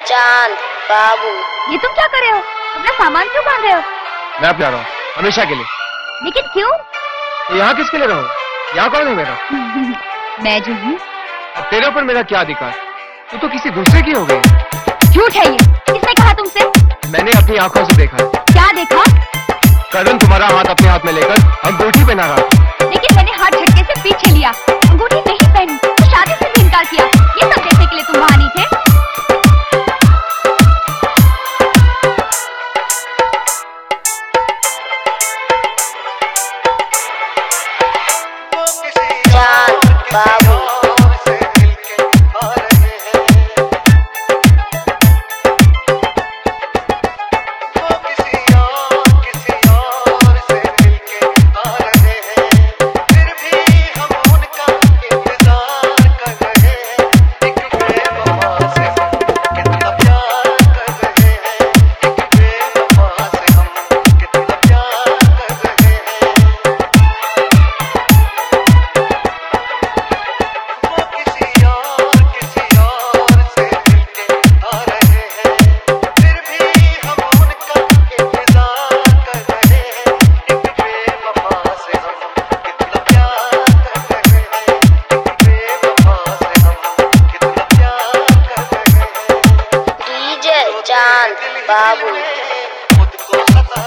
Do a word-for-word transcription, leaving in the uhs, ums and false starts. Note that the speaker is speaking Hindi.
चांद बाबू। ये तुम क्या कर रहे हो? अपना सामान क्यों बांध रहे हो? मैं अब जा रहा हूँ हमेशा के लिए। लेकिन क्यों? तो यहाँ किसके लिए रहूँ? यहाँ कौन है मेरा? मैं जो हूँ। अब तेरे ऊपर मेरा क्या अधिकार? तू तो किसी दूसरे की हो गई। झूठ है ये। किसने कहा तुमसे? मैंने अपनी आंखों से देखा। क्या देखा? करण तुम्हारा हाथ अपने हाथ में लेकर अंगूठी पहना रहा। लेकिन मैंने हाथ झटके से पीछे लिया, अंगूठी नहीं पहनी, तो शादी से भी इनकार किया। ये सब देखने के लिए तुम वहां नहीं थे? चांद बाबू। चांद बाबू।